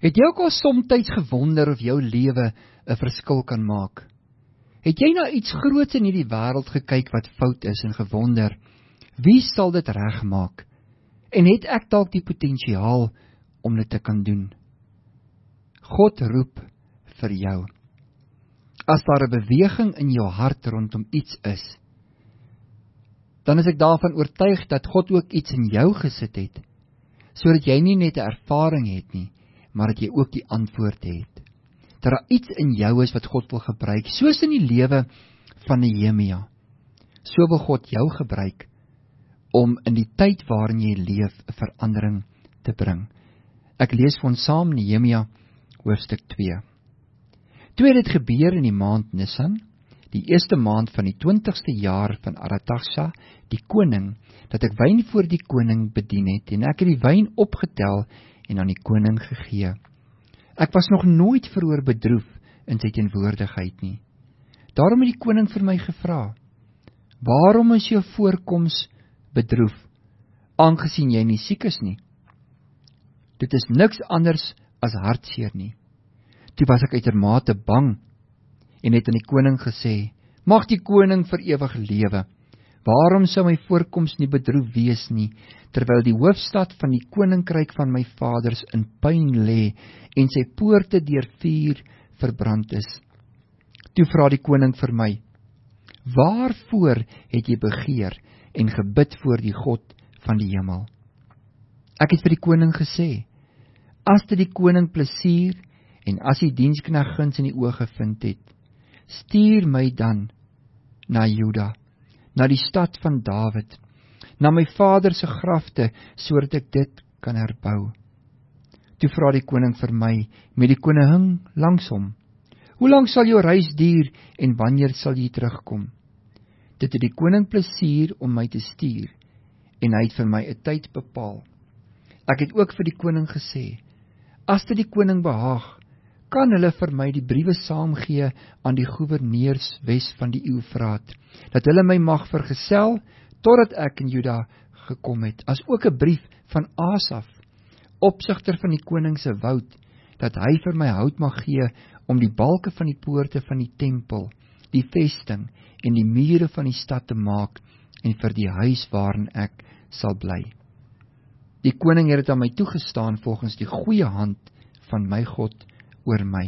Het jy ook al somtyds gewonder of jou lewe 'n verskil kan maak? Het jy na iets groots in hierdie wêreld gekyk wat fout is en gewonder, wie sal dit regmaak? En het ek dalk die potensiaal om dit te kan doen? God roep vir jou. As daar 'n beweging in jou hart rondom iets is, dan is ek daarvan oortuig dat God ook iets in jou gesit het, sodat jy nie net 'n ervaring het nie, maar dat jy ook die antwoord het. Dat daar iets in jou is wat God wil gebruik, soos in die lewe van Nehemia. So wil God jou gebruik om in die tyd waarin jy leef 'n verandering te bring. Ek lees vir ons saam Nehemia hoofstuk 2. Toe het dit gebeur in die maand Nisan, die eerste maand van die 20ste jaar van Artaxerxes, die koning, dat ek wyn voor die koning bedien het, en ek het die wyn opgetel en aan die koning gegee. Ek was nog nooit veroor bedroef in sy teenwoordigheid nie. Daarom het die koning vir my gevra, waarom is jou voorkoms bedroef, aangesien jy nie siek is nie? Dit is niks anders as hartseer nie. Toe was ek uitermate bang, en het aan die koning gesê, mag die koning vir ewig lewe. Waarom sou my voorkoms nie bedroef wees nie, terwyl die hoofstad van die koninkryk van my vaders in puin lê, en sy poorte deur vuur verbrand is? Toe vra die koning vir my, waarvoor het jy begeer en gebid voor die God van die hemel? Ek het vir die koning gesê, as dit die koning plesier, en as die diensknegt guns in die oë gevind het, stuur my dan na Juda, na die stad van Dawid, na my vader se grafte, sodat ek dit kan herbou. Toe vra die koning vir my, met die koningin langs hom, hoe lank sal jou reis duur, en wanneer sal jy terugkom? Dit het die koning plesier om my te stuur, en hy het vir my 'n tyd bepaal. Ek het ook vir die koning gesê, as dit die koning behaag, kan hulle vir my die briewe saamgee aan die goewerneurs wes van die Eufraat, dat hulle my mag vergesel, totdat ek in Juda gekom het, as ook 'n brief van Asaf, opsigter van die koning se woud, dat hy vir my hout mag gee, om die balke van die poorte van die tempel, die vesting, en die mure van die stad te maak, en vir die huis waarin ek sal bly. Die koning het dit aan my toegestaan, volgens die goeie hand van my God oor my.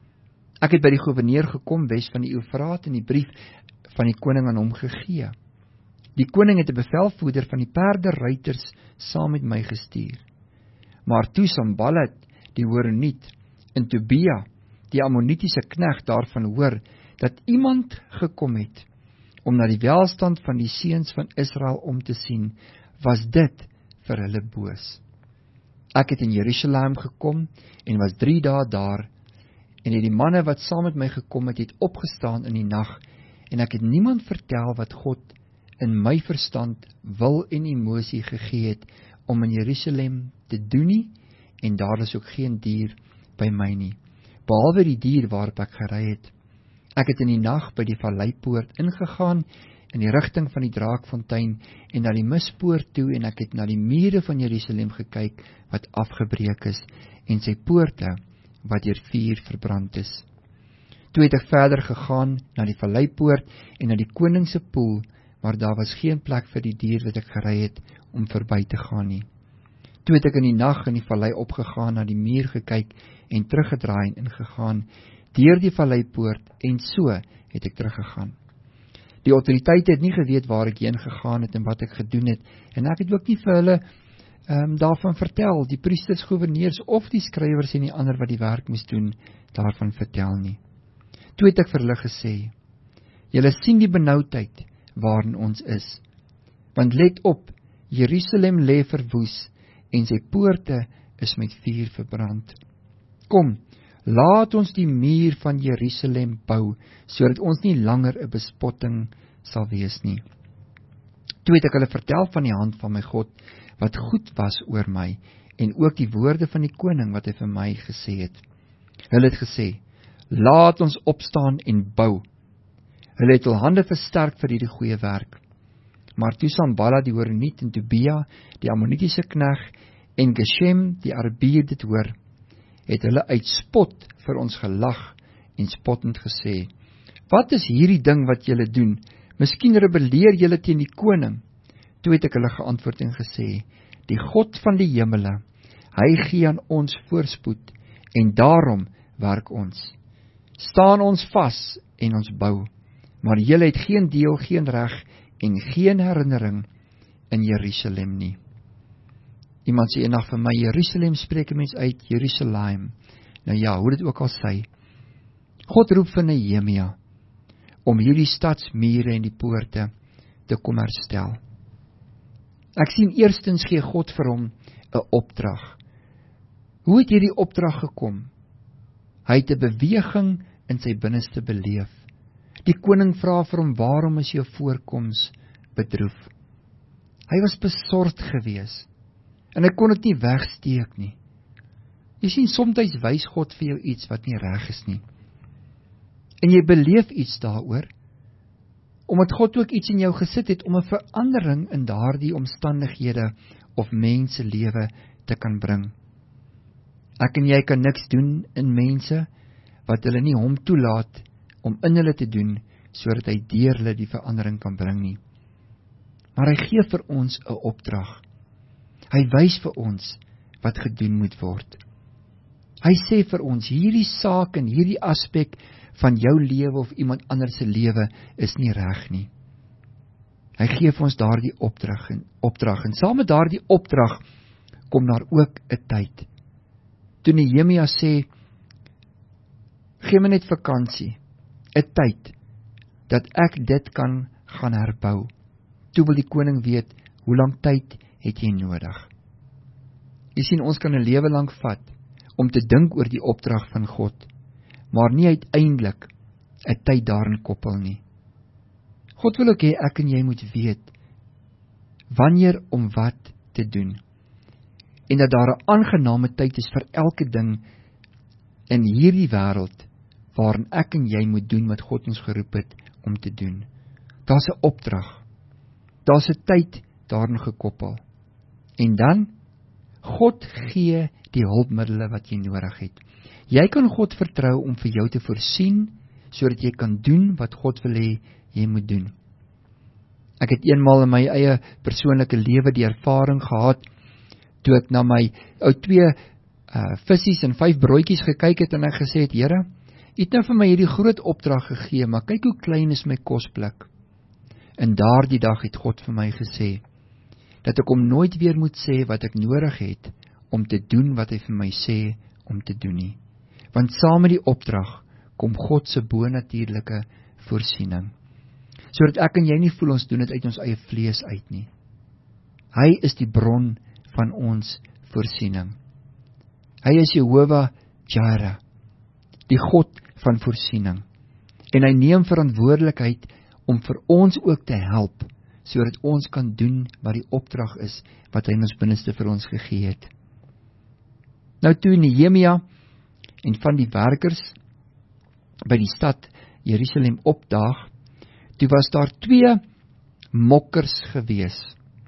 Ek het by die goewerneur gekom, wes van die Eufraat, en die brief van die koning aan hom gegee. Die koning het 'n bevelvoerder van die perderuiters saam met my gestuur. Maar toe Sanballat, die Horoniet, en Tobia, die Ammonitiese knegt, daarvan hoor, dat iemand gekom het, om na die welstand van die seuns van Israel om te sien, was dit vir hulle boos. Ek het in Jerusalem gekom, en was 3 dae daar, en het die manne wat saam met my gekom het opgestaan in die nag, en ek het niemand vertel wat God in my verstand, wil en emosie gegee het, om in Jerusalem te doen nie, en daar is ook geen dier by my nie, behalwe die dier waarop ek gery het. Ek het in die nag by die valleipoort ingegaan, in die rigting van die Draakfontein, en na die mispoort toe, en ek het na die mure van Jerusalem gekyk, wat afgebreek is, en sy poorte, wat deur vuur verbrand is. Toe het ek verder gegaan, na die valleipoort, en na die koningse poel, maar daar was geen plek vir die dier wat ek gery het, om verby te gaan nie. Toe het ek in die nag in die vallei opgegaan, na die muur gekyk, en teruggedraai en ingegaan, deur die valleipoort, en so het ek teruggegaan. Die autoriteite het nie geweet waar ek heen gegaan het, en wat ek gedoen het, en ek het ook nie vir hulle daarvan vertel, die priesters, goewerneurs, of die skrywers en die ander wat die werk moes doen, daarvan vertel nie. Toe het ek vir hulle gesê, julle sien die benoudheid waarin ons is, want let op, Jerusalem lê verwoes, en sy poorte is met vuur verbrand. Kom, laat ons die muur van Jerusalem bou, sodat ons nie langer 'n bespotting sal wees nie. Toe het ek hulle vertel van die hand van my God, wat goed was oor my, en ook die woorde van die koning, wat hy vir my gesê het. Hulle het gesê, laat ons opstaan en bou. Hulle het hul hande versterk vir hierdie goeie werk. Maar toe Sanballat die Horoniet en Tobia, die Ammonitiese knegt, en Geshem die Arabier dit hoor, het hulle uit spot vir ons gelag en spottend gesê: "Wat is hierdie ding wat julle doen? Miskien rebelleer julle teen die koning." Toe het ek hulle geantwoord en gesê: "Die God van die hemele, hy gee aan ons voorspoed, en daarom werk ons. Staan ons vas en ons bou, maar julle het geen deel, geen reg en geen herinnering in Jerusalem nie." Iemand sê eendag vir my: "Jerusalem spreek 'n mens uit, Jerusalem." Nou ja, hoe dit ook al sy, God roep vir Nehemia om hierdie stadsmure en die poorte te kom herstel. Ek sien eerstens gee God vir hom 'n opdrag. Hoe het hierdie opdrag gekom? Hy het 'n beweging in sy binneste beleef. Die koning vra vir hom: "Waarom is jou voorkoms bedroef?" Hy was besorgd gewees en hy kon dit nie wegsteek nie. Jy sien, soms wys God vir jou iets wat nie reg is nie. En jy beleef iets daaroor, omdat God ook iets in jou gesit het om 'n verandering in daardie omstandighede of mense lewe te kan bring. Ek en jy kan niks doen in mense wat hulle nie hom toelaat om in hulle te doen, sodat hy deur hulle die verandering kan bring nie. Maar hy gee vir ons 'n opdrag. Hy wys vir ons wat gedoen moet word. Hy sê vir ons: hierdie saak en hierdie aspek van jou lewe of iemand anders se lewe is nie reg nie. Hy gee vir ons daardie opdrag en saam met daardie opdrag kom daar ook 'n tyd. Toe Nehemia sê: "Gee my net vakansie, 'n tyd dat ek dit kan gaan herbou." Toe wil die koning weet: hoe lank tyd het jy nodig? Jy sien, ons kan 'n lewe lank vat om te dink oor die opdrag van God, maar nie uiteindelik 'n tyd daarin koppel nie. God wil ook hê ek en jy moet weet wanneer om wat te doen, en dat daar 'n aangename tyd is vir elke ding in hierdie wêreld waarin ek en jy moet doen wat God ons geroep het om te doen. Daar's 'n opdrag, daar's 'n tyd daarin gekoppel, en dan God gee die hulpmiddele wat jy nodig het. Jy kan God vertrou om vir jou te voorsien, sodat jy kan doen wat God wil hê jy moet doen. Ek het eenmaal in my eie persoonlike lewe die ervaring gehad, toe ek na my ou 2 vissies en 5 broodjies gekyk het en ek gesê het: "Here, U het nou vir my hierdie groot opdrag gegee, maar kyk hoe klein is my kosblik." En daardie dag het God vir my gesê, dat ek hom nooit weer moet sê wat ek nodig het om te doen wat hy vir my sê om te doen nie. Want saam met die opdrag kom God se bonatuurlike voorsiening. Sodat ek en jy nie voel ons doen dit uit ons eie vlees uit nie. Hy is die bron van ons voorsiening. Hy is Jehovah Jireh, die God van voorsiening. En hy neem verantwoordelikheid om vir ons ook te help, sodat ons kan doen wat die opdrag is, wat hy in ons binneste vir ons gegee het. Nou toe Nehemia en van die werkers by die stad Jerusalem opdaag, toe was daar 2 mokkers gewees.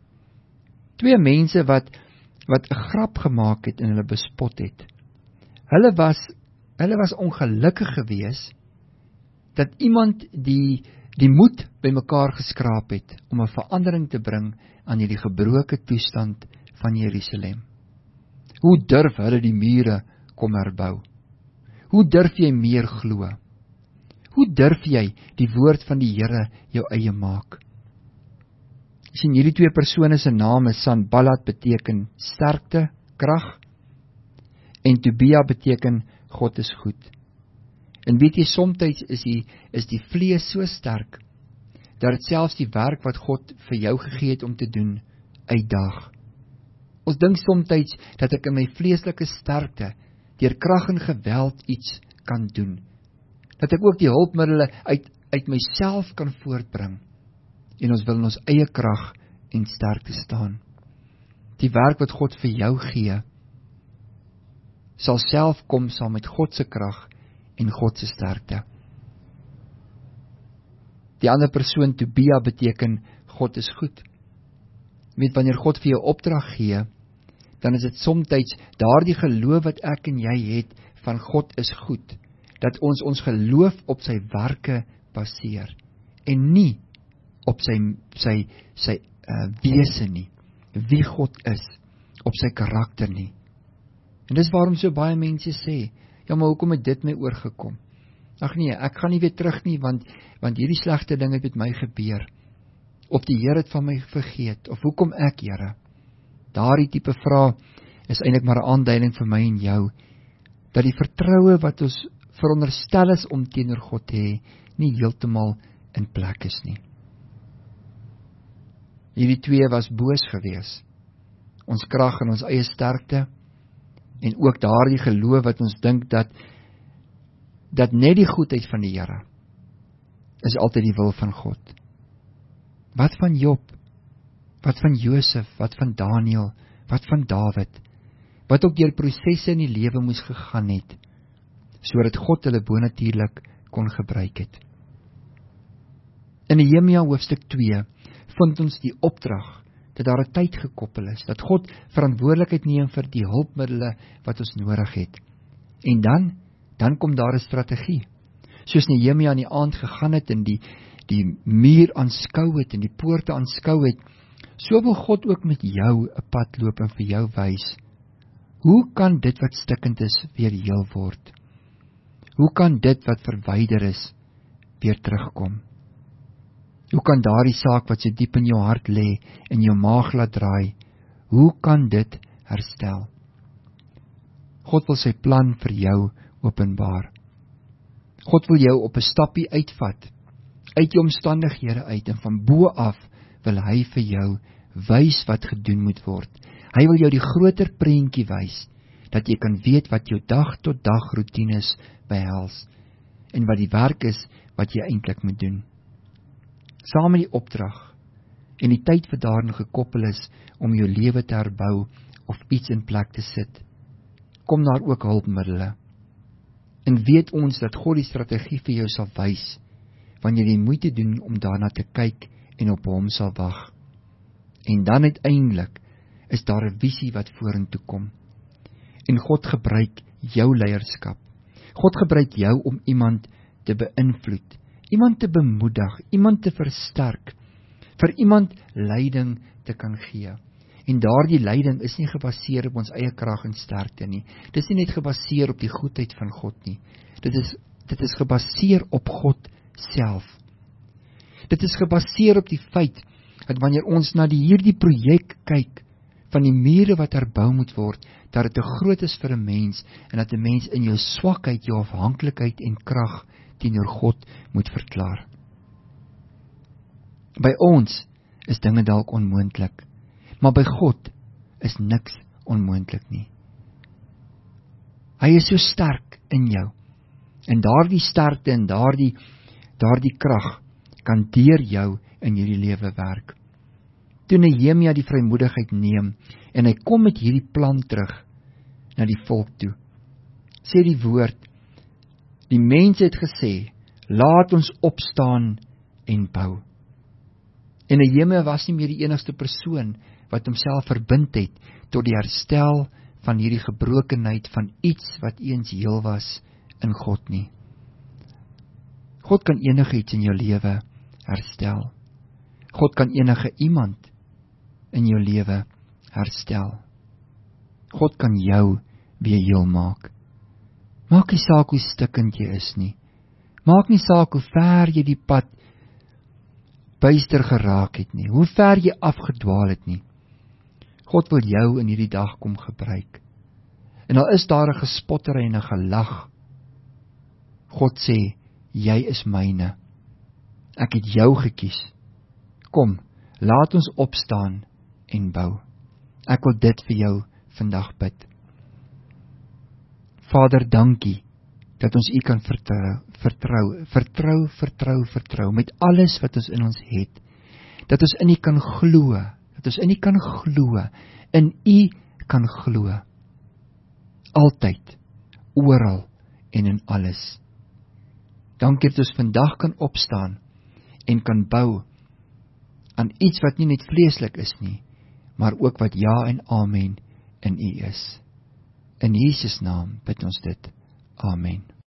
2 mense wat 'n grap gemaak het en hulle bespot het. Hulle was ongelukkig gewees dat iemand die moed bymekaar geskraap het om 'n verandering te bring aan hierdie gebroke toestand van Jerusalem. Hoe durf hulle die mure kom herbou? Hoe durf jy meer glo? Hoe durf jy die woord van die Here jou eie maak? Sien, hierdie 2 persone se name, Sanballat beteken sterkte, krag, en Tobia beteken God is goed. En weet jy, soms is die vlees so sterk, dat dit selfs die werk wat God vir jou gegee het om te doen, uitdaag. Ons dink soms dat ek in my vleeslike sterkte, deur krag en geweld iets kan doen. Dat ek ook die hulpmiddele uit myself kan voortbring. En ons wil in ons eie krag en sterkte staan. Die werk wat God vir jou gee, sal self kom saam met God se krag en God se sterkte. Die ander persoon, Tobia, beteken God is goed. Weet, wanneer God vir jou opdrag gee, dan is dit somtyds daardie geloof wat ek en jy het van God is goed, dat ons geloof op sy werke baseer, en nie op sy wese nie, wie God is, op sy karakter nie. En dis waarom so baie mense sê, ja, maar hoekom het dit my oorgekom? Ag nee, ek gaan nie weer terug nie, want hierdie slegte ding het met my gebeur, of die Here het van my vergeet, of hoekom ek, Here? Daardie tipe vraag is eintlik maar 'n aanduiding vir my en jou, dat die vertroue wat ons veronderstel is om teenoor God te hê, nie heeltemal in plek is nie. Hierdie twee was boos gewees, ons krag en ons eie sterkte, en ook daardie geloof wat ons dink dat net die goedheid van die Here is altyd die wil van God. Wat van Job? Wat van Josef? Wat van Daniel? Wat van Dawid? Wat ook deur prosesse in die lewe moes gegaan het, sodat God hulle bonatuurlik kon gebruik het. In Nehemia hoofstuk 2 vind ons die opdrag dat daar 'n tyd gekoppel is, dat God verantwoordelikheid neem vir die hulpmiddele wat ons nodig het. En dan kom daar 'n strategie. Soos Nehemia in die aand gegaan het en die muur aanskou het en die poorte aanskou het, so wil God ook met jou 'n pad loop en vir jou wys. Hoe kan dit wat stikkend is weer heel word? Hoe kan dit wat verwyder is weer terugkom? Hoe kan daardie saak wat so diep in jou hart lê en jou maag laat draai, hoe kan dit herstel? God wil sy plan vir jou openbaar. God wil jou op 'n stappie uitvat, uit jou omstandighede uit, en van bo af wil hy vir jou wys wat gedoen moet word. Hy wil jou die groter prentjie wys, dat jy kan weet wat jou dag tot dag roetines behels, en wat die werk is wat jy eintlik moet doen. Saam met die opdrag, en die tyd wat daarin gekoppel is, om jou lewe te herbou, of iets in plek te sit, kom daar ook hulpmiddele. En weet ons dat God die strategie vir jou sal wys, wanneer jy moeite doen om daarna te kyk, en op hom sal wag. En dan uiteindelik, is daar 'n visie wat vorentoe kom. En God gebruik jou leierskap. God gebruik jou om iemand te beïnvloed, iemand te bemoedig, iemand te versterk, vir iemand leiding te kan gee. En daardie leiding is nie gebaseer op ons eie krag en sterkte nie. Dit is nie net gebaseer op die goedheid van God nie. Dit is gebaseer op God self. Dit is gebaseer op die feit dat wanneer ons na hierdie projek kyk, van die mure wat herbou moet word, dat dit te groot is vir 'n mens, en dat 'n mens in jou swakheid, jou afhanklikheid en krag teenoor God moet verklaar. By ons is dinge dalk onmoontlik, maar by God is niks onmoontlik nie. Hy is so sterk in jou, en daardie sterkte en daardie krag kan deur jou in hierdie lewe werk. Toe Nehemia die vrymoedigheid neem, en hy kom met hierdie plan terug na die volk toe, sê die woord, die mense het gesê, laat ons opstaan en bou. En Nehemia was nie meer die enigste persoon wat homself verbind het tot die herstel van hierdie gebrokenheid van iets wat eens heel was in God nie. God kan enigiets in jou lewe herstel. God kan enige iemand in jou lewe herstel. God kan jou weer heel maak. Maak nie saak hoe stikkend jy is nie. Maak nie saak hoe ver jy die pad byster geraak het nie, hoe ver jy afgedwaal het nie. God wil jou in hierdie dag kom gebruik. En al is daar 'n gespottery en 'n gelag, God sê, jy is myne. Ek het jou gekies. Kom, laat ons opstaan en bou. Ek wil dit vir jou vandag bid. Vader, dankie dat ons U kan vertrou met alles wat ons in ons het. Dat ons in U kan glo, in U kan glo. Altyd, oral en in alles. Dankie dat ons vandag kan opstaan en kan bou aan iets wat nie net vleeslik is nie, maar ook wat ja en amen in U is. In Jesus naam bid ons dit. Amen.